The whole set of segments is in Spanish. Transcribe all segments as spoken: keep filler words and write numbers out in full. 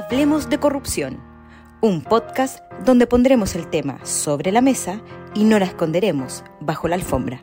Hablemos de corrupción, un podcast donde pondremos el tema sobre la mesa y no la esconderemos bajo la alfombra.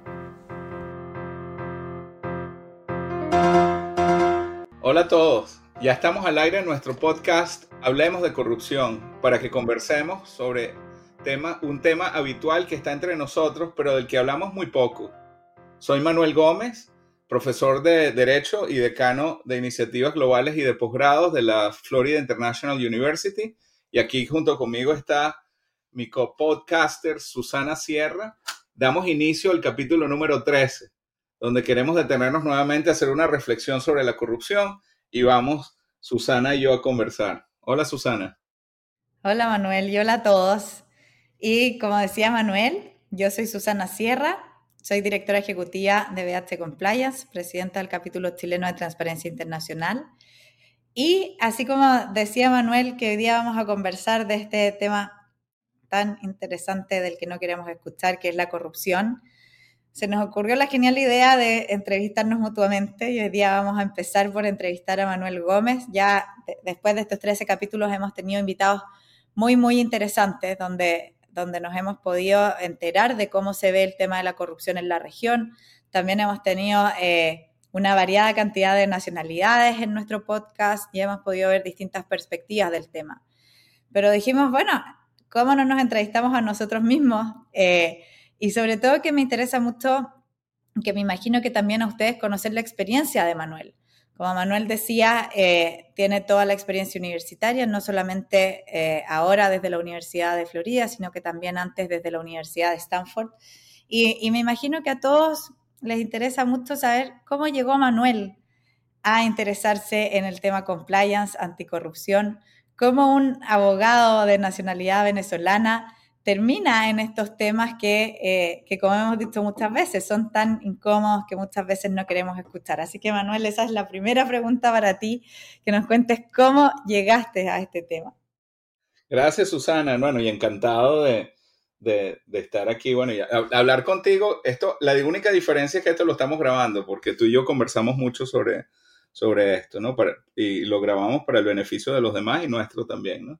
Hola a todos, ya estamos al aire en nuestro podcast Hablemos de corrupción para que conversemos sobre tema, un tema habitual que está entre nosotros pero del que hablamos muy poco. Soy Manuel Gómez, profesor de Derecho y decano de Iniciativas Globales y de Posgrados de la Florida International University. Y aquí junto conmigo está mi co-podcaster Susana Sierra. Damos inicio al capítulo número trece, donde queremos detenernos nuevamente a hacer una reflexión sobre la corrupción y vamos, Susana y yo, a conversar. Hola, Susana. Hola, Manuel, y hola a todos. Y como decía Manuel, yo soy Susana Sierra. Soy directora ejecutiva de B H Compliance, presidenta del capítulo chileno de Transparencia Internacional. Y así como decía Manuel, que hoy día vamos a conversar de este tema tan interesante del que no queremos escuchar, que es la corrupción, se nos ocurrió la genial idea de entrevistarnos mutuamente y hoy día vamos a empezar por entrevistar a Manuel Gómez. Ya de, después de estos trece capítulos hemos tenido invitados muy, muy interesantes donde... donde nos hemos podido enterar de cómo se ve el tema de la corrupción en la región. También hemos tenido eh, una variada cantidad de nacionalidades en nuestro podcast y hemos podido ver distintas perspectivas del tema. Pero dijimos, bueno, ¿cómo no nos entrevistamos a nosotros mismos? Eh, y sobre todo que me interesa mucho, que me imagino que también a ustedes conocer la experiencia de Manuel. Como Manuel decía, eh, tiene toda la experiencia universitaria, no solamente eh, ahora desde la Universidad de Florida, sino que también antes desde la Universidad de Stanford. Y, y me imagino que a todos les interesa mucho saber cómo llegó Manuel a interesarse en el tema compliance, anticorrupción, cómo un abogado de nacionalidad venezolana termina en estos temas que, eh, que, como hemos dicho muchas veces, son tan incómodos que muchas veces no queremos escuchar. Así que, Manuel, esa es la primera pregunta para ti, que nos cuentes cómo llegaste a este tema. Gracias, Susana. Bueno, y encantado de, de, de estar aquí. Bueno, y a, a hablar contigo. Esto, la única diferencia es que esto lo estamos grabando, porque tú y yo conversamos mucho sobre, sobre esto, ¿no? Para, y lo grabamos para el beneficio de los demás y nuestro también, ¿no?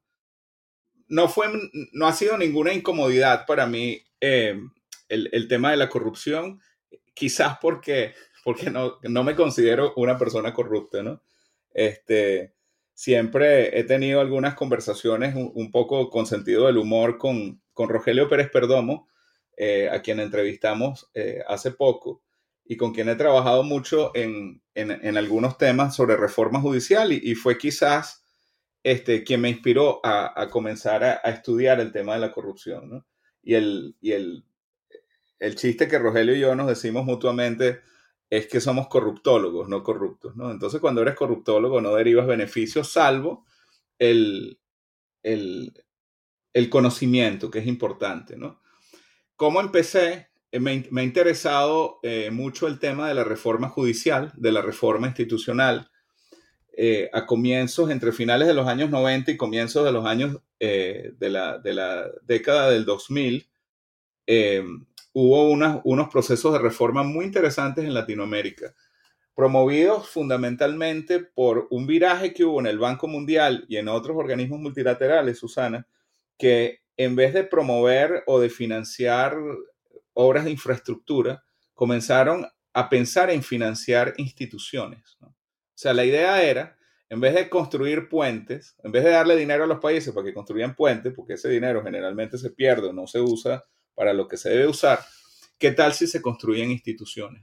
No, fue, no ha sido ninguna incomodidad para mí eh, el, el tema de la corrupción, quizás porque, porque no, no me considero una persona corrupta, ¿no? Este, siempre he tenido algunas conversaciones un, un poco con sentido del humor con, con Rogelio Pérez Perdomo, eh, a quien entrevistamos eh, hace poco, y con quien he trabajado mucho en, en, en algunos temas sobre reforma judicial, y, y fue quizás Este, quien me inspiró a, a comenzar a, a estudiar el tema de la corrupción, ¿no? Y, el, y el, el chiste que Rogelio y yo nos decimos mutuamente es que somos corruptólogos, no corruptos, ¿no? Entonces, cuando eres corruptólogo no derivas beneficios salvo el, el, el conocimiento, que es importante, ¿no? ¿Cómo empecé? Me, me ha interesado eh, mucho el tema de la reforma judicial, de la reforma institucional. Eh, a comienzos, entre finales de los años noventa y comienzos de los años eh, de, la, de la década del dos mil, eh, hubo una, unos procesos de reforma muy interesantes en Latinoamérica, promovidos fundamentalmente por un viraje que hubo en el Banco Mundial y en otros organismos multilaterales, Susana, que en vez de promover o de financiar obras de infraestructura, comenzaron a pensar en financiar instituciones, ¿no? O sea, la idea era, en vez de construir puentes, en vez de darle dinero a los países para que construyan puentes, porque ese dinero generalmente se pierde o no se usa para lo que se debe usar, ¿qué tal si se construyen instituciones?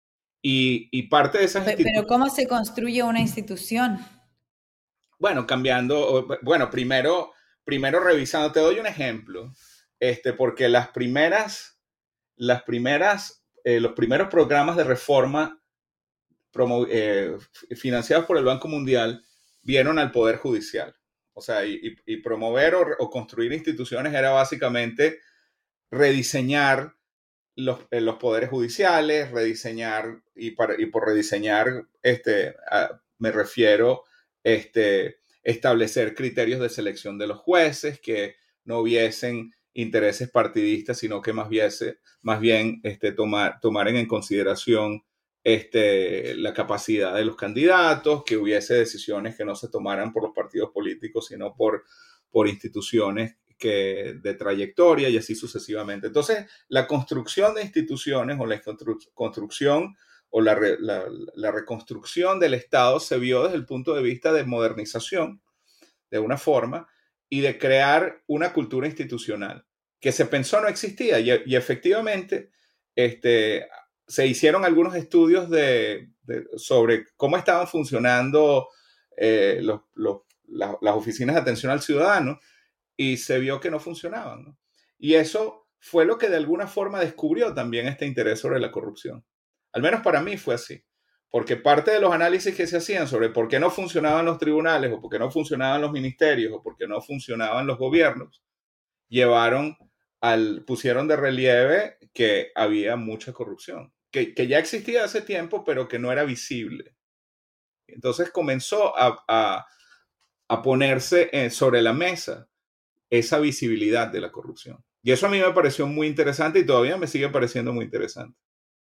Y, y parte de esas instituciones... Pero ¿cómo se construye una institución? Bueno, cambiando, bueno, primero, primero revisando, te doy un ejemplo, este, porque las primeras, las primeras, eh, los primeros programas de reforma promo, eh, financiados por el Banco Mundial vieron al Poder Judicial. O sea, y, y, y promover o, o construir instituciones era básicamente rediseñar los, eh, los poderes judiciales, rediseñar, y, para, y por rediseñar este, a, me refiero este, establecer criterios de selección de los jueces que no hubiesen intereses partidistas, sino que más, viese, más bien este, tomar, tomaran en consideración este, la capacidad de los candidatos, que hubiese decisiones que no se tomaran por los partidos políticos, sino por, por instituciones que, de trayectoria y así sucesivamente. Entonces, la construcción de instituciones o la constru construcción o la, re, la, la reconstrucción del Estado se vio desde el punto de vista de modernización, de una forma, y de crear una cultura institucional que se pensó no existía. Y, y efectivamente, este, se hicieron algunos estudios de, de, sobre cómo estaban funcionando eh, los, los, la, las oficinas de atención al ciudadano, y se vio que no funcionaban, ¿no? Y eso fue lo que de alguna forma descubrió también este interés sobre la corrupción. Al menos para mí fue así. Porque parte de los análisis que se hacían sobre por qué no funcionaban los tribunales, o por qué no funcionaban los ministerios, o por qué no funcionaban los gobiernos, llevaron al, pusieron de relieve que había mucha corrupción, que, que ya existía hace tiempo, pero que no era visible. Entonces comenzó a, a, a ponerse eh, sobre la mesa esa visibilidad de la corrupción. Y eso a mí me pareció muy interesante y todavía me sigue pareciendo muy interesante.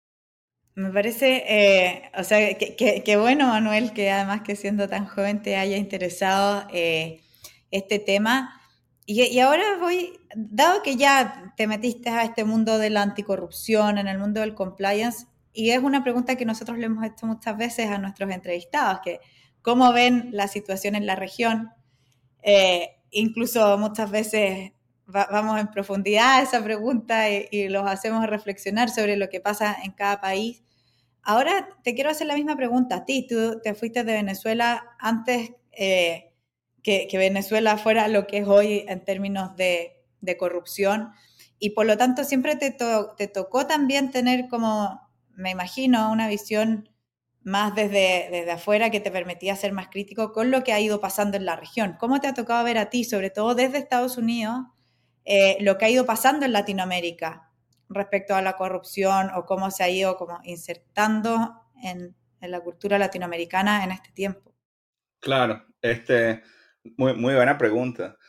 Me parece, eh, o sea, que, que, que bueno, Manuel, que además que siendo tan joven te haya interesado eh, este tema. Y, y ahora voy, dado que ya te metiste a este mundo de la anticorrupción, en el mundo del compliance, y es una pregunta que nosotros le hemos hecho muchas veces a nuestros entrevistados, que cómo ven la situación en la región, eh, incluso muchas veces va, vamos en profundidad a esa pregunta y, y los hacemos reflexionar sobre lo que pasa en cada país. Ahora te quiero hacer la misma pregunta a ti. Tú te fuiste de Venezuela antes eh, que, que Venezuela fuera lo que es hoy en términos de, de corrupción, y por lo tanto siempre te, to, te tocó también tener como, me imagino, una visión más desde, desde afuera que te permitía ser más crítico con lo que ha ido pasando en la región. ¿Cómo te ha tocado ver a ti, sobre todo desde Estados Unidos, eh, lo que ha ido pasando en Latinoamérica respecto a la corrupción, o cómo se ha ido como insertando en, en la cultura latinoamericana en este tiempo? Claro, este, muy, muy buena pregunta.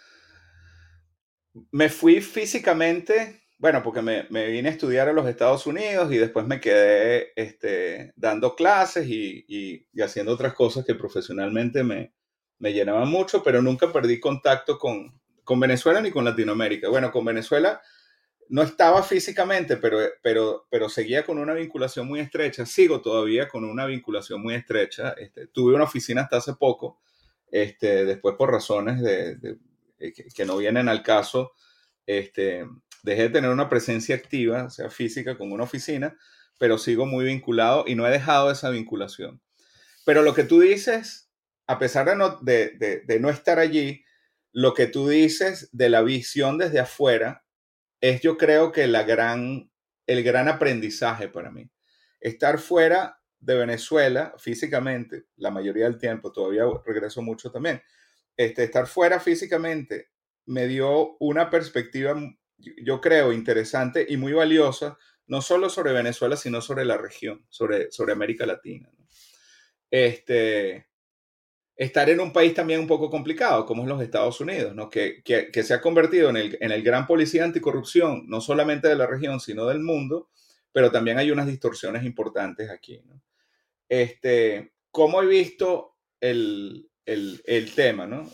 Me fui físicamente, bueno, porque me, me vine a estudiar a los Estados Unidos y después me quedé este, dando clases y, y, y haciendo otras cosas que profesionalmente me, me llenaban mucho, pero nunca perdí contacto con, con Venezuela ni con Latinoamérica. Bueno, con Venezuela no estaba físicamente, pero, pero, pero seguía con una vinculación muy estrecha. Sigo todavía con una vinculación muy estrecha. Este, tuve una oficina hasta hace poco, este, después por razones de, de, de que, que no vienen al caso, este, dejé de tener una presencia activa, o sea, física, con una oficina, pero sigo muy vinculado y no he dejado esa vinculación. Pero lo que tú dices, a pesar de no, de, de, de no estar allí, lo que tú dices de la visión desde afuera, es, yo creo que la gran, el gran aprendizaje para mí. Estar fuera de Venezuela físicamente, la mayoría del tiempo, todavía regreso mucho también, este, estar fuera físicamente me dio una perspectiva, yo creo, interesante y muy valiosa, no solo sobre Venezuela, sino sobre la región, sobre, sobre América Latina, ¿no? Este, estar en un país también un poco complicado, como es los Estados Unidos, ¿no? que, que, que se ha convertido en el, en el gran policía anticorrupción, no solamente de la región, sino del mundo, pero también hay unas distorsiones importantes aquí, ¿no? Este, ¿cómo he visto el, el, el tema, ¿no?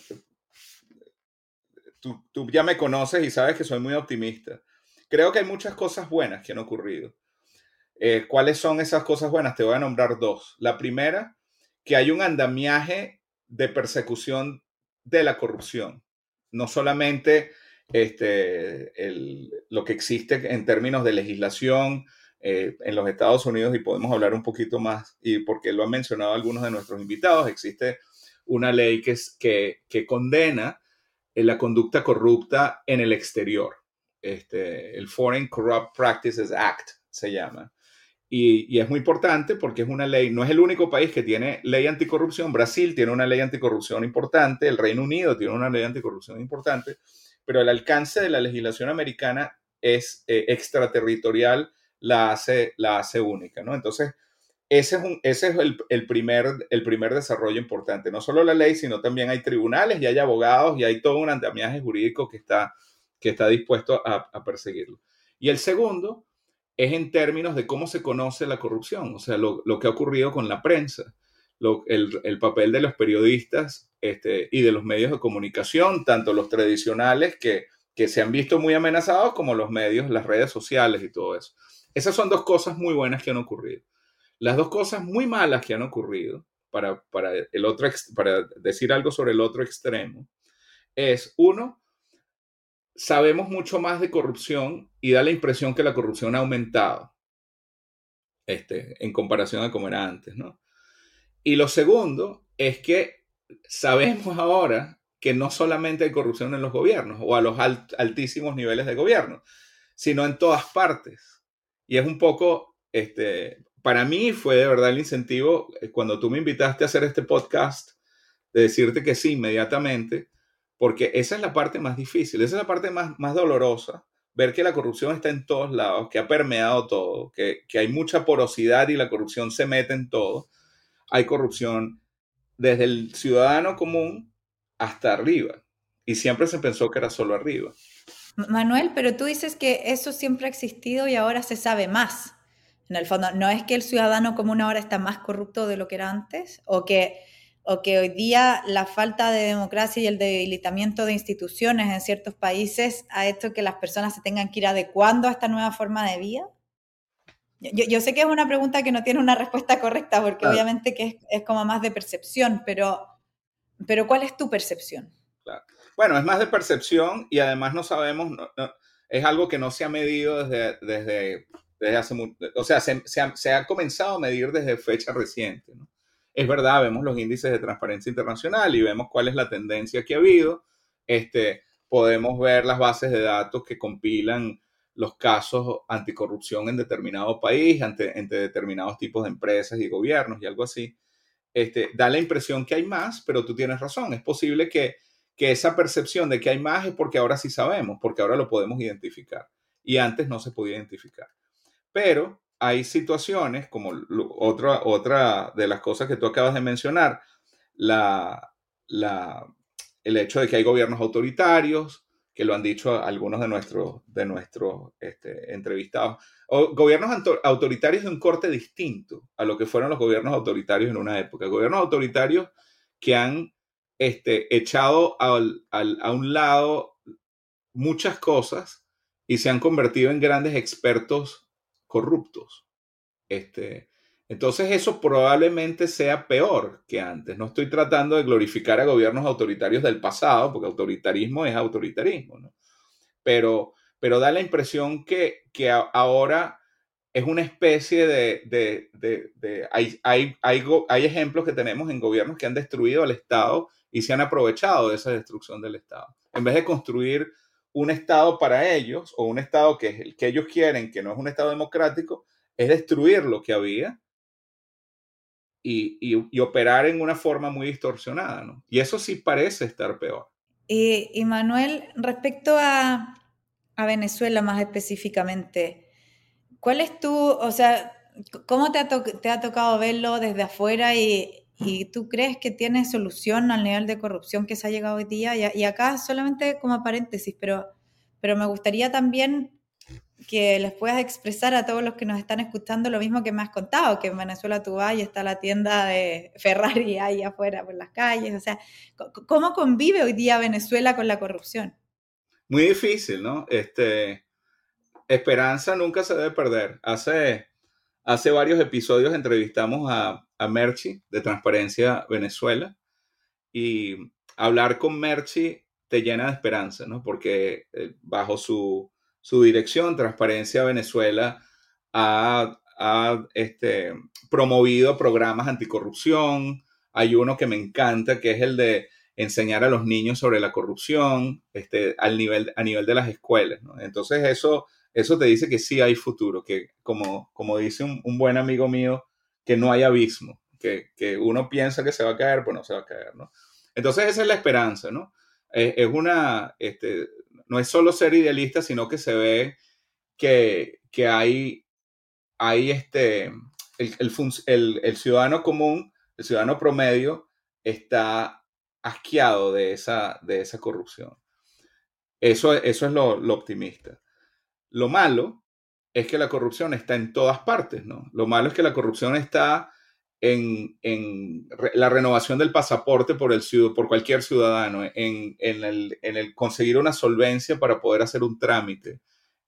Tú, tú ya me conoces y sabes que soy muy optimista. Creo que hay muchas cosas buenas que han ocurrido. Eh, ¿Cuáles son esas cosas buenas? Te voy a nombrar dos. La primera, que hay un andamiaje de persecución de la corrupción. No solamente este, el, lo que existe en términos de legislación eh, en los Estados Unidos, y podemos hablar un poquito más, y porque lo han mencionado algunos de nuestros invitados, existe una ley que, es, que, que condena la conducta corrupta en el exterior. Este, el Foreign Corrupt Practices Act se llama. Y, y es muy importante porque es una ley, no es el único país que tiene ley anticorrupción. Brasil tiene una ley anticorrupción importante, el Reino Unido tiene una ley anticorrupción importante, pero el alcance de la legislación americana es eh, extraterritorial, la hace, la hace única, ¿no? Entonces, ese es, un, ese es el, el, primer, el primer desarrollo importante. No solo la ley, sino también hay tribunales y hay abogados y hay todo un andamiaje jurídico que está, que está dispuesto a, a perseguirlo. Y el segundo es en términos de cómo se conoce la corrupción, o sea, lo, lo que ha ocurrido con la prensa, lo, el, el papel de los periodistas este, y de los medios de comunicación, tanto los tradicionales que, que se han visto muy amenazados como los medios, las redes sociales y todo eso. Esas son dos cosas muy buenas que han ocurrido. Las dos cosas muy malas que han ocurrido, para, para, el otro, para decir algo sobre el otro extremo, es, uno, sabemos mucho más de corrupción y da la impresión que la corrupción ha aumentado este, en comparación a como era antes, ¿no? Y lo segundo es que sabemos ahora que no solamente hay corrupción en los gobiernos o a los alt, altísimos niveles de gobierno, sino en todas partes. Y es un poco, este, para mí fue de verdad el incentivo cuando tú me invitaste a hacer este podcast, de decirte que sí inmediatamente, porque esa es la parte más difícil, esa es la parte más, más dolorosa, ver que la corrupción está en todos lados, que ha permeado todo, que, que hay mucha porosidad y la corrupción se mete en todo. Hay corrupción desde el ciudadano común hasta arriba. Y siempre se pensó que era solo arriba. Manuel, pero tú dices que eso siempre ha existido y ahora se sabe más. En el fondo, ¿no es que el ciudadano común ahora está más corrupto de lo que era antes? ¿O que, o que hoy día la falta de democracia y el debilitamiento de instituciones en ciertos países ha hecho que las personas se tengan que ir adecuando a esta nueva forma de vida? Yo, yo sé que es una pregunta que no tiene una respuesta correcta, porque Claro. obviamente que es, es como más de percepción, pero, pero ¿cuál es tu percepción? Claro. Bueno, es más de percepción y además no sabemos, no, no, es algo que no se ha medido desde, desde, desde hace mucho, o sea, se, se, ha, se ha comenzado a medir desde fecha reciente, ¿no? Es verdad, vemos los índices de transparencia internacional y vemos cuál es la tendencia que ha habido, este, podemos ver las bases de datos que compilan los casos anticorrupción en determinado país, ante, entre determinados tipos de empresas y gobiernos y algo así. Este, da la impresión que hay más, pero tú tienes razón, es posible que que esa percepción de que hay más es porque ahora sí sabemos, porque ahora lo podemos identificar. Y antes no se podía identificar. Pero hay situaciones, como otra, otra de las cosas que tú acabas de mencionar, la, la, el hecho de que hay gobiernos autoritarios, que lo han dicho algunos de nuestros, de nuestros este, entrevistados, o gobiernos autoritarios de un corte distinto a lo que fueron los gobiernos autoritarios en una época. Gobiernos autoritarios que han Este, echado al, al, a un lado muchas cosas y se han convertido en grandes expertos corruptos. Este, entonces eso probablemente sea peor que antes. No estoy tratando de glorificar a gobiernos autoritarios del pasado, porque autoritarismo es autoritarismo, ¿no? Pero, pero da la impresión que, que a, ahora es una especie de... de, de, de hay, hay, hay, hay ejemplos que tenemos en gobiernos que han destruido al Estado y se han aprovechado de esa destrucción del Estado. En vez de construir un Estado para ellos, o un Estado que es el que ellos quieren, que no es un Estado democrático, es destruir lo que había y, y, y operar en una forma muy distorsionada, ¿no? Y eso sí parece estar peor. Y, y Manuel, respecto a, a Venezuela más específicamente, ¿cuál es tu, o sea, cómo te ha, to te ha tocado verlo desde afuera y, y tú crees que tiene solución al nivel de corrupción que se ha llegado hoy día? Y, y acá solamente como paréntesis, pero, pero me gustaría también que les puedas expresar a todos los que nos están escuchando lo mismo que me has contado, que en Venezuela tú vas y está la tienda de Ferrari ahí afuera por las calles. O sea, ¿cómo convive hoy día Venezuela con la corrupción? Muy difícil, ¿no? Este, esperanza nunca se debe perder. Hace, hace varios episodios entrevistamos a, a Merchi de Transparencia Venezuela y hablar con Merchi te llena de esperanza, ¿no? Porque eh, bajo su, su dirección, Transparencia Venezuela ha, ha este, promovido programas anticorrupción. Hay uno que me encanta, que es el de enseñar a los niños sobre la corrupción este, al nivel, a nivel de las escuelas, ¿no? Entonces eso, eso te dice que sí hay futuro, que como, como dice un, un buen amigo mío, que no hay abismo, que, que uno piensa que se va a caer, pues no se va a caer, ¿no? Entonces esa es la esperanza, ¿no? Es, es una, este, no es solo ser idealista, sino que se ve que, que hay, hay este, el, el, el, el ciudadano común, el ciudadano promedio, está asqueado de esa, de esa corrupción. Eso, eso es lo, lo optimista. Lo malo es que la corrupción está en todas partes, ¿no? Lo malo es que la corrupción está en, en re, la renovación del pasaporte por, el, por cualquier ciudadano, en, en, el, en el conseguir una solvencia para poder hacer un trámite.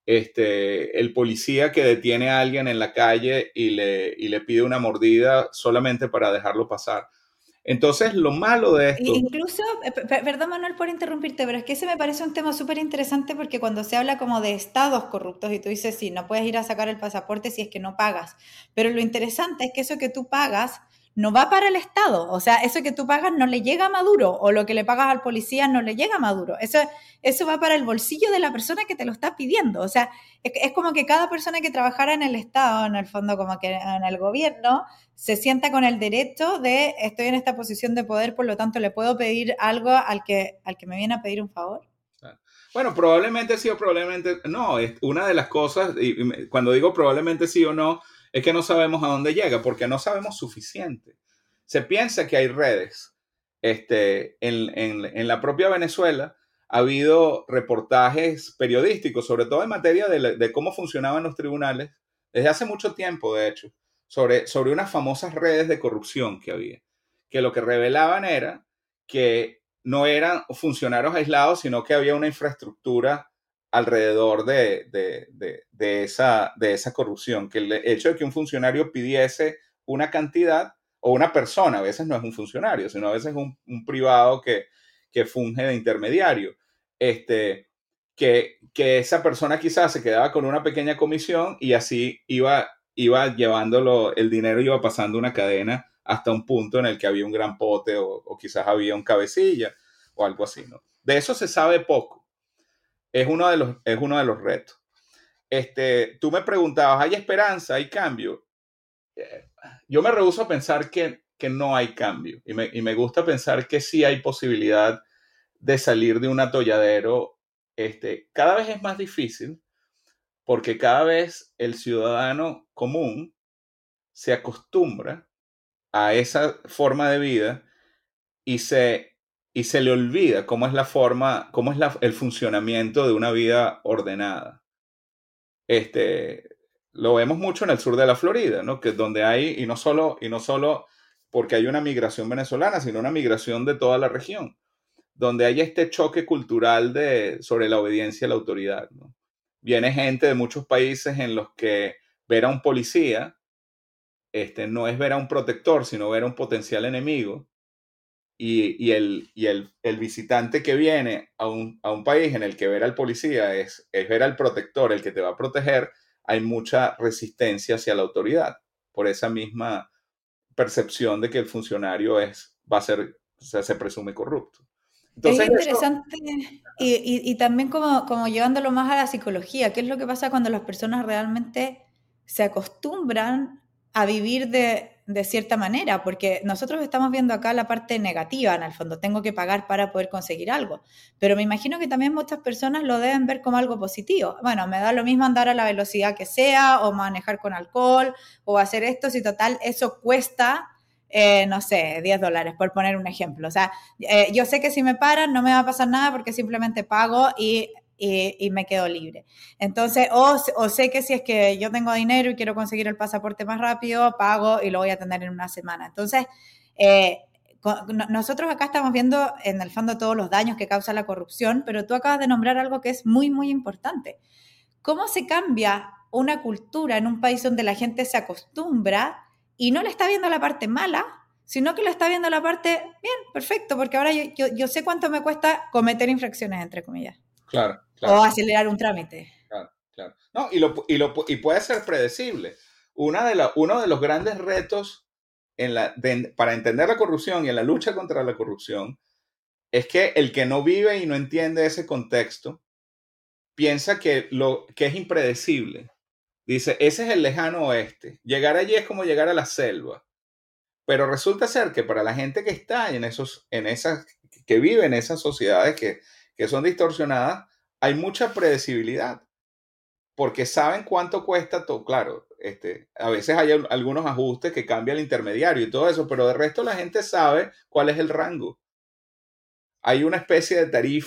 Este, el policía que detiene a alguien en la calle y le, y le pide una mordida solamente para dejarlo pasar. Entonces, lo malo de esto... Incluso, perdón Manuel por interrumpirte, pero es que ese me parece un tema súper interesante porque cuando se habla como de estados corruptos y tú dices, sí, no puedes ir a sacar el pasaporte si es que no pagas, pero lo interesante es que eso que tú pagas no va para el Estado, o sea, eso que tú pagas no le llega a Maduro, o lo que le pagas al policía no le llega a Maduro, eso, eso va para el bolsillo de la persona que te lo está pidiendo, o sea, es, es como que cada persona que trabajara en el Estado, en el fondo como que en el gobierno, se sienta con el derecho de estoy en esta posición de poder, por lo tanto le puedo pedir algo al que, al que me viene a pedir un favor. Bueno, probablemente sí o probablemente no, es una de las cosas, y cuando digo probablemente sí o no, es que no sabemos a dónde llega, porque no sabemos suficiente. Se piensa que hay redes. Este, en, en, en la propia Venezuela ha habido reportajes periodísticos, sobre todo en materia de, de cómo funcionaban los tribunales, desde hace mucho tiempo, de hecho, sobre, sobre unas famosas redes de corrupción que había, que lo que revelaban era que no eran funcionarios aislados, sino que había una infraestructura alrededor de, de, de, de, esa, de esa corrupción, que el hecho de que un funcionario pidiese una cantidad, o una persona, a veces no es un funcionario, sino a veces es un, un privado que, que funge de intermediario, este, que, que esa persona quizás se quedaba con una pequeña comisión y así iba, iba llevándolo, el dinero iba pasando una cadena hasta un punto en el que había un gran pote o, o quizás había un cabecilla o algo así, ¿no? De eso se sabe poco. Es uno de los, es uno de los retos. Este, tú me preguntabas, ¿hay esperanza? ¿Hay cambio? Eh, yo me rehúso a pensar que, que no hay cambio y me, y me gusta pensar que sí hay posibilidad de salir de un atolladero. Este, cada vez es más difícil porque cada vez el ciudadano común se acostumbra a esa forma de vida y se, y se le olvida cómo es la forma, cómo es la, el funcionamiento de una vida ordenada. Este, lo vemos mucho en el sur de la Florida, ¿no? Que es donde hay, y no solo, y no solo porque hay una migración venezolana, sino una migración de toda la región, donde hay este choque cultural de, sobre la obediencia a la autoridad, ¿no? Viene gente de muchos países en los que ver a un policía este, no es ver a un protector, sino ver a un potencial enemigo. Y, y, el, y el, el visitante que viene a un, a un país en el que ver al policía es, es ver al protector, el que te va a proteger, hay mucha resistencia hacia la autoridad por esa misma percepción de que el funcionario es, va a ser, o sea, se presume corrupto. Entonces, es interesante eso... y, y, y también como, como llevándolo más a la psicología, ¿qué es lo que pasa cuando las personas realmente se acostumbran a vivir de, de cierta manera? Porque nosotros estamos viendo acá la parte negativa, en el fondo, tengo que pagar para poder conseguir algo, pero me imagino que también muchas personas lo deben ver como algo positivo. Bueno, me da lo mismo andar a la velocidad que sea, o manejar con alcohol, o hacer esto, si total eso cuesta... Eh, no sé, diez dólares, por poner un ejemplo. O sea, eh, yo sé que si me paran no me va a pasar nada porque simplemente pago y, y, y me quedo libre. Entonces, o, o sé que si es que yo tengo dinero y quiero conseguir el pasaporte más rápido, pago y lo voy a tener en una semana. Entonces, eh, nosotros acá estamos viendo en el fondo todos los daños que causa la corrupción, pero tú acabas de nombrar algo que es muy, muy importante. ¿Cómo se cambia una cultura en un país donde la gente se acostumbra y no le está viendo la parte mala, sino que le está viendo la parte, bien, perfecto, porque ahora yo, yo, yo sé cuánto me cuesta cometer infracciones, entre comillas? Claro, claro. O acelerar un trámite. Claro, claro. No, y, lo, y, lo, y puede ser predecible. Una de la, uno de los grandes retos en la, de, para entender la corrupción y en la lucha contra la corrupción es que el que no vive y no entiende ese contexto piensa que, lo, que es impredecible. Dice, ese es el lejano oeste. Llegar allí es como llegar a la selva. Pero resulta ser que para la gente que está en esos, en esas, que vive en esas sociedades que, que son distorsionadas, hay mucha predecibilidad. Porque saben cuánto cuesta todo. Claro, este, a veces hay algunos ajustes que cambia el intermediario y todo eso, pero de resto la gente sabe cuál es el rango. Hay una especie de tarifa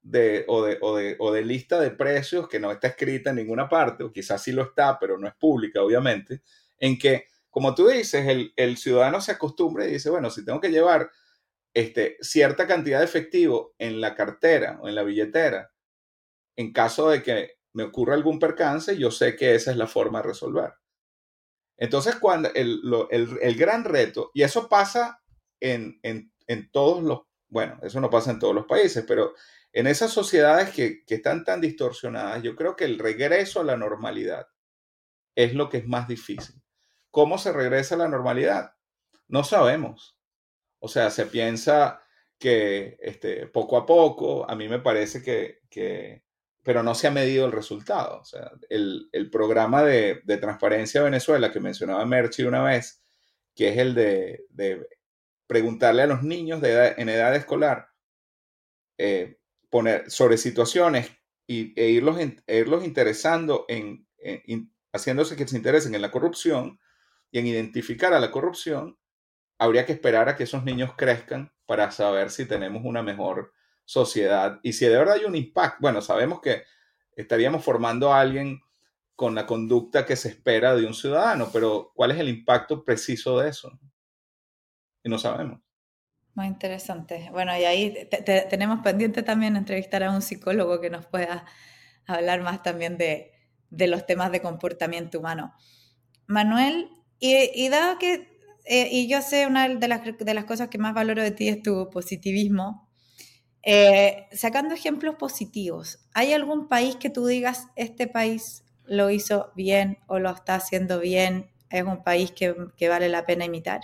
de, o, de, o, de, o de lista de precios que no está escrita en ninguna parte, o quizás sí lo está, pero no es pública, obviamente, en que, como tú dices, el, el ciudadano se acostumbra y dice, bueno, si tengo que llevar este, cierta cantidad de efectivo en la cartera o en la billetera, en caso de que me ocurra algún percance, yo sé que esa es la forma de resolver. Entonces, cuando el, lo, el, el gran reto, y eso pasa en, en, en todos los, bueno, eso no pasa en todos los países, pero en esas sociedades que, que están tan distorsionadas, yo creo que el regreso a la normalidad es lo que es más difícil. ¿Cómo se regresa a la normalidad? No sabemos. O sea, se piensa que este, poco a poco, a mí me parece que, que pero no se ha medido el resultado. O sea, el, el programa de, de transparencia de Venezuela que mencionaba Merchi una vez, que es el de, de preguntarle a los niños de edad, en edad escolar, eh, poner sobre situaciones y, e, irlos, e irlos interesando en, en, en, haciéndose que se interesen en la corrupción y en identificar a la corrupción. Habría que esperar a que esos niños crezcan para saber si tenemos una mejor sociedad y si de verdad hay un impacto. Bueno, sabemos que estaríamos formando a alguien con la conducta que se espera de un ciudadano, pero ¿cuál es el impacto preciso de eso? Y no sabemos. Muy interesante. Bueno, y ahí te, te, tenemos pendiente también entrevistar a un psicólogo que nos pueda hablar más también de, de los temas de comportamiento humano. Manuel, y, y dado que, eh, y yo sé, una de las, de las cosas que más valoro de ti es tu positivismo, eh, sacando ejemplos positivos, ¿hay algún país que tú digas, este país lo hizo bien o lo está haciendo bien, es un país que, que vale la pena imitar?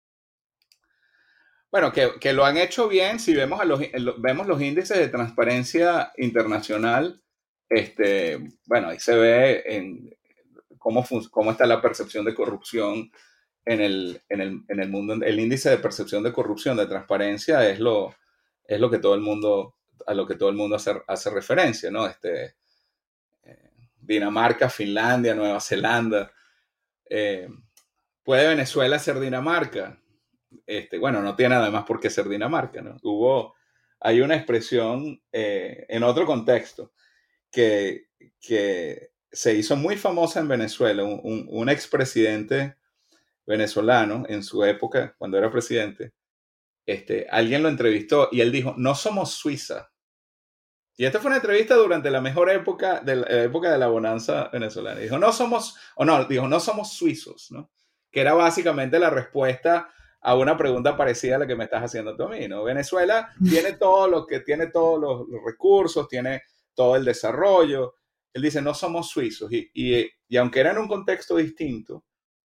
Bueno, que, que lo han hecho bien, si vemos, a los, vemos los índices de transparencia internacional, este, bueno, ahí se ve en cómo, cómo está la percepción de corrupción en el, en, el, en el mundo. El índice de percepción de corrupción, de transparencia, es lo, es lo que todo el mundo, a lo que todo el mundo hace, hace referencia, ¿no? Este, eh, Dinamarca, Finlandia, Nueva Zelanda. Eh, ¿Puede Venezuela ser Dinamarca? Este, bueno, no tiene además por qué ser Dinamarca, ¿no? Hubo, hay una expresión eh, en otro contexto que, que se hizo muy famosa en Venezuela, un, un, un expresidente venezolano en su época, cuando era presidente, este, alguien lo entrevistó y él dijo, no somos Suiza. Y esta fue una entrevista durante la mejor época de la época de la bonanza venezolana. Dijo, no somos, o no, dijo, no somos suizos, ¿no? Que era básicamente la respuesta a una pregunta parecida a la que me estás haciendo tú a mí, ¿no? Venezuela tiene todo lo que tiene todos los, los recursos, tiene todo el desarrollo. Él dice, no somos suizos. Y, y, y aunque era en un contexto distinto,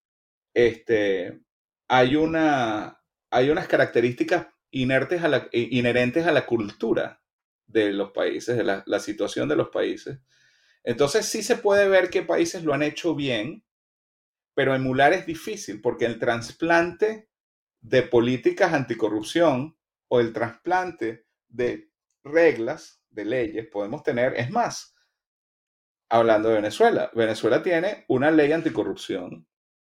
este, hay, una, hay unas características inertes a la, inherentes a la cultura de los países, de la, la situación de los países. Entonces sí se puede ver qué países lo han hecho bien, pero emular es difícil porque el trasplante de políticas anticorrupción o el trasplante de reglas, de leyes, podemos tener, es más, hablando de Venezuela, Venezuela tiene una ley anticorrupción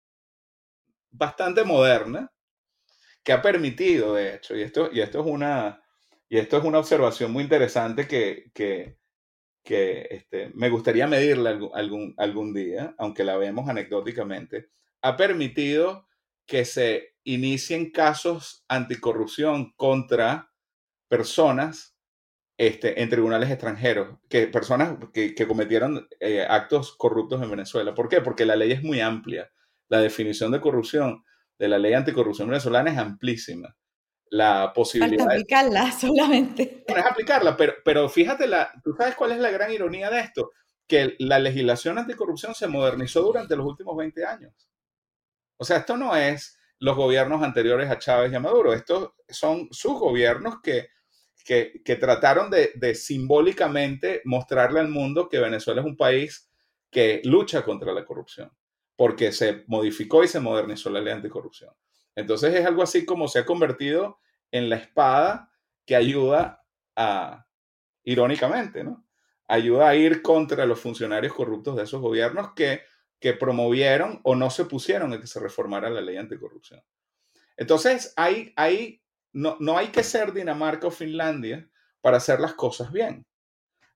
bastante moderna que ha permitido, de hecho, y esto, y esto, es, una, y esto es una observación muy interesante que, que, que este, me gustaría medirla algún, algún, algún día, aunque la vemos anecdóticamente, ha permitido que se inicien casos anticorrupción contra personas este, en tribunales extranjeros, que personas que, que cometieron eh, actos corruptos en Venezuela. ¿Por qué? Porque la ley es muy amplia. La definición de corrupción de la ley anticorrupción venezolana es amplísima. La posibilidad... Falta aplicarla de, solamente. no es aplicarla, pero, pero fíjate, la, ¿tú sabes cuál es la gran ironía de esto? Que la legislación anticorrupción se modernizó durante los últimos veinte años. O sea, esto no es los gobiernos anteriores a Chávez y a Maduro, estos son sus gobiernos que, que, que trataron de, de simbólicamente mostrarle al mundo que Venezuela es un país que lucha contra la corrupción, porque se modificó y se modernizó la ley anticorrupción. Entonces es algo así como se ha convertido en la espada que ayuda a, irónicamente, ¿no? Ayuda a ir contra los funcionarios corruptos de esos gobiernos que, que promovieron o no se pusieron a que se reformara la ley anticorrupción. Entonces, hay, hay, no, no hay que ser Dinamarca o Finlandia para hacer las cosas bien.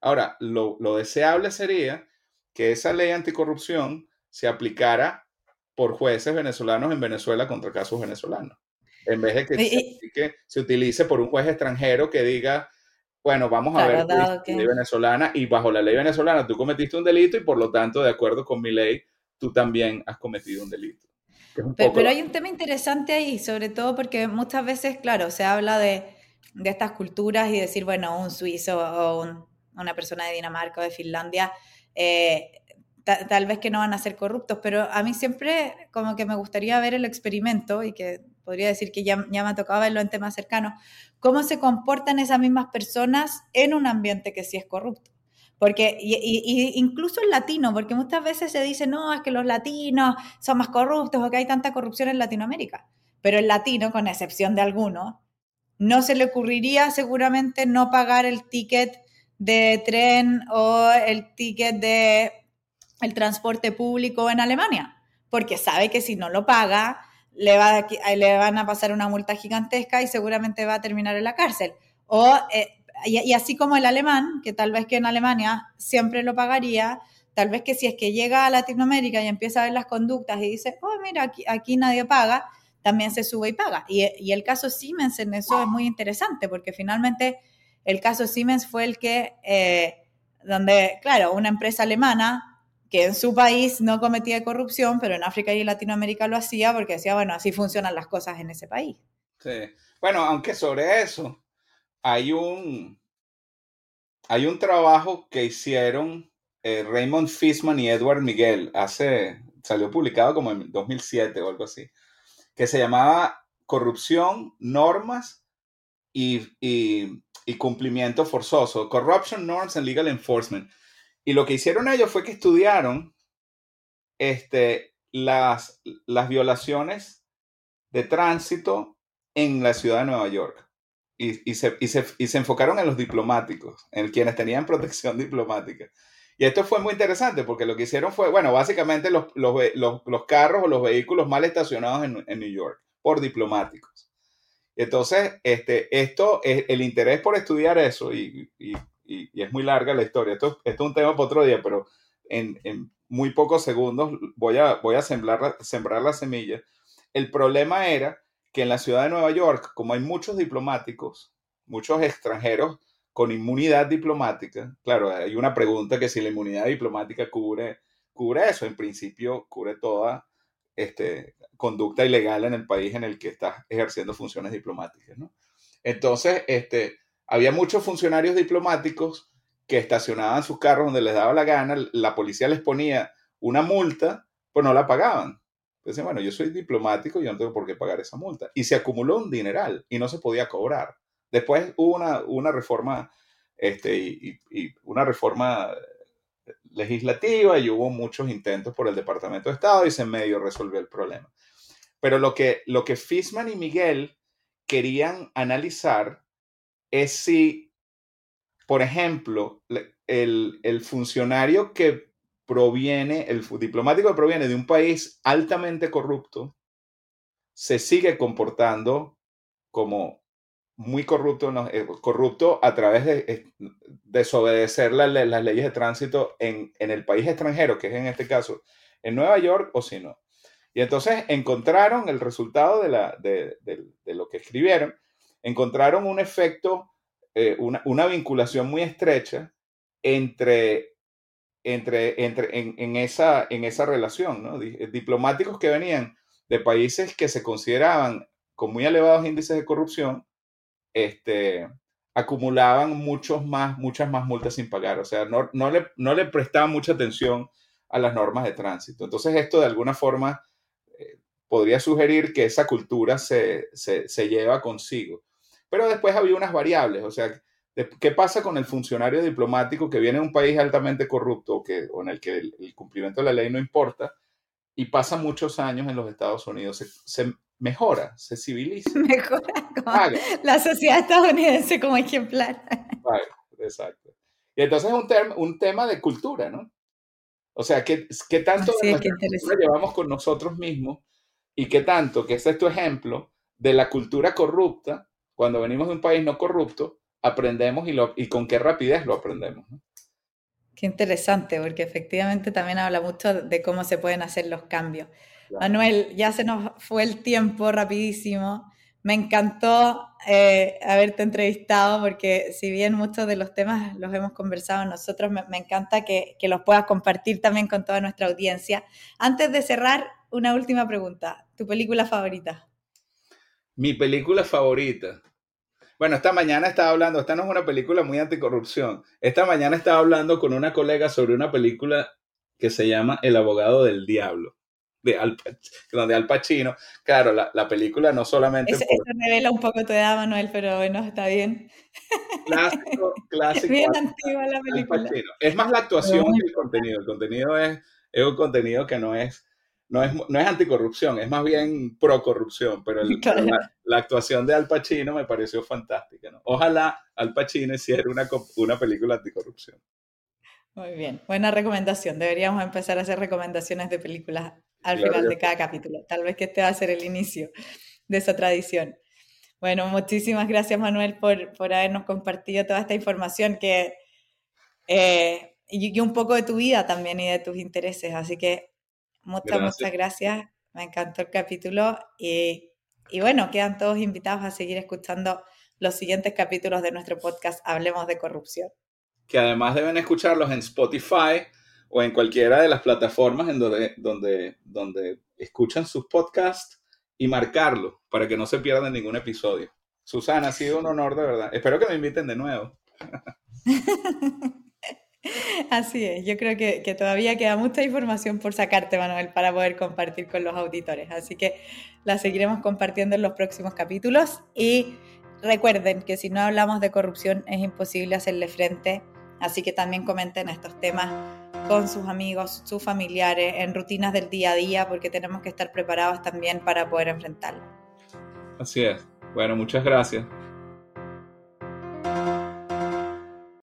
Ahora, lo, lo deseable sería que esa ley anticorrupción se aplicara por jueces venezolanos en Venezuela contra casos venezolanos, en vez de que se, Y, que se utilice por un juez extranjero que diga, bueno, vamos a claro, ver qué dice dado la que... ley venezolana, y bajo la ley venezolana tú cometiste un delito y por lo tanto, de acuerdo con mi ley, tú también has cometido un delito. Que es un Pe- poco Pero lo- hay un tema interesante ahí, sobre todo porque muchas veces, claro, se habla de, de estas culturas y decir, bueno, un suizo o un- una persona de Dinamarca o de Finlandia, eh, ta- tal vez que no van a ser corruptos, pero a mí siempre como que me gustaría ver el experimento y que podría decir que ya, ya me ha tocado verlo en temas cercanos, cómo se comportan esas mismas personas en un ambiente que sí es corrupto. Porque, y, y- y incluso el latino, porque muchas veces se dice, no, es que los latinos son más corruptos o que hay tanta corrupción en Latinoamérica. Pero el latino, con excepción de algunos, no se le ocurriría seguramente no pagar el ticket de tren o el ticket de el transporte público en Alemania, porque sabe que si no lo paga, le, va, le van a pasar una multa gigantesca y seguramente va a terminar en la cárcel. O, eh, y, y así como el alemán, que tal vez que en Alemania siempre lo pagaría, tal vez que si es que llega a Latinoamérica y empieza a ver las conductas y dice, oh, mira, aquí, aquí nadie paga, también se sube y paga. Y, y el caso Siemens en eso es muy interesante, porque finalmente el caso Siemens fue el que, eh, donde, claro, una empresa alemana que en su país no cometía corrupción, pero en África y Latinoamérica lo hacía porque decía, bueno, así funcionan las cosas en ese país. Sí. Bueno, aunque sobre eso hay un, hay un trabajo que hicieron eh, Raymond Fishman y Edward Miguel, hace, salió publicado como en dos mil siete o algo así, que se llamaba Corrupción, Normas y, y, y Cumplimiento Forzoso, Corruption, Norms and Legal Enforcement. Y lo que hicieron ellos fue que estudiaron este, las, las violaciones de tránsito en la ciudad de Nueva York. Y, y, se, y, se, y se enfocaron en los diplomáticos, en quienes tenían protección diplomática. Y esto fue muy interesante porque lo que hicieron fue, bueno, básicamente los, los, los, los carros o los vehículos mal estacionados en, en New York por diplomáticos. Entonces, este, esto es el interés por estudiar eso, y, y, y, y es muy larga la historia. Esto, esto es un tema para otro día, pero en, en muy pocos segundos voy a, voy a sembrar, sembrar la semilla. El problema era que en la ciudad de Nueva York, como hay muchos diplomáticos, muchos extranjeros con inmunidad diplomática, claro, hay una pregunta que si la inmunidad diplomática cubre, cubre eso. En principio cubre toda este, conducta ilegal en el país en el que estás ejerciendo funciones diplomáticas, ¿no? Entonces, este, había muchos funcionarios diplomáticos que estacionaban sus carros donde les daba la gana, la policía les ponía una multa, pues no la pagaban. Entonces, bueno, yo soy diplomático, yo no tengo por qué pagar esa multa. Y se acumuló un dineral y no se podía cobrar. Después hubo una, una reforma, este, y, y una reforma legislativa, y hubo muchos intentos por el Departamento de Estado y se medio resolvió el problema. Pero lo que, lo que Fishman y Miguel querían analizar es si, por ejemplo, el, el funcionario que proviene, el diplomático que proviene de un país altamente corrupto, se sigue comportando como muy corrupto, no, eh, corrupto a través de eh, desobedecer la, las leyes de tránsito en, en el país extranjero, que es en este caso en Nueva York, o si no. Y entonces encontraron el resultado de, la, de, de, de lo que escribieron, encontraron un efecto, eh, una, una vinculación muy estrecha entre, entre, entre en, en, esa, en esa relación, ¿no? Diplomáticos que venían de países que se consideraban con muy elevados índices de corrupción, este, acumulaban muchos más, muchas más multas sin pagar. O sea, no, no, le, no le prestaban mucha atención a las normas de tránsito. Entonces, esto de alguna forma eh, podría sugerir que esa cultura se, se, se lleva consigo. Pero después había unas variables. O sea, de, ¿qué pasa con el funcionario diplomático que viene de un país altamente corrupto, que, o en el que el, el cumplimiento de la ley no importa, y pasa muchos años en los Estados Unidos? Se, se mejora, se civiliza. Mejora como Paga. la sociedad estadounidense como ejemplar. Paga, exacto. Y entonces es un, tem un tema de cultura, ¿no? O sea, ¿qué, qué tanto Así de es, qué nuestra cultura interesante. llevamos con nosotros mismos, y qué tanto, que este es tu ejemplo, de la cultura corrupta, cuando venimos de un país no corrupto, aprendemos y, lo, y con qué rapidez lo aprendemos, ¿no? Qué interesante, porque efectivamente también habla mucho de cómo se pueden hacer los cambios. Claro. Manuel, ya se nos fue el tiempo rapidísimo. Me encantó eh, haberte entrevistado porque si bien muchos de los temas los hemos conversado nosotros, me, me encanta que, que los puedas compartir también con toda nuestra audiencia. Antes de cerrar, una última pregunta. ¿Tu película favorita? Mi película favorita. Bueno, esta mañana estaba hablando, esta no es una película muy anticorrupción. Esta mañana estaba hablando con una colega sobre una película que se llama El abogado del diablo, de Al, de Al Pacino. Claro, la, la película no solamente... Eso, por... eso revela un poco tu edad, Manuel, pero bueno, está bien. Clásico, clásico. Bien Al, antigua la película. Al Pacino. Es más la actuación que el contenido. El contenido es, es un contenido que no es... No es, no es anticorrupción, es más bien pro-corrupción, pero, el, claro. pero la, la actuación de Al Pacino me pareció fantástica, ¿no? Ojalá Al Pacino hiciera una, una película anticorrupción. Muy bien, buena recomendación. Deberíamos empezar a hacer recomendaciones de películas al claro, final de cada capítulo. Tal vez que este va a ser el inicio de esa tradición. Bueno, muchísimas gracias, Manuel, por, por habernos compartido toda esta información que, eh, y, y un poco de tu vida también y de tus intereses. Así que muchas, gracias. muchas gracias. Me encantó el capítulo y, y bueno, quedan todos invitados a seguir escuchando los siguientes capítulos de nuestro podcast Hablemos de Corrupción. Que además deben escucharlos en Spotify o en cualquiera de las plataformas en donde, donde, donde escuchan sus podcasts y marcarlo para que no se pierdan ningún episodio. Susana, ha sido un honor de verdad. Espero que me inviten de nuevo. Así es, yo creo que, que todavía queda mucha información por sacarte, Manuel, para poder compartir con los auditores. Así que la seguiremos compartiendo en los próximos capítulos. Y recuerden que si no hablamos de corrupción es imposible hacerle frente. Así que también comenten estos temas con sus amigos, sus familiares, en rutinas del día a día, porque tenemos que estar preparados también para poder enfrentarlo. Así es. Bueno, muchas gracias.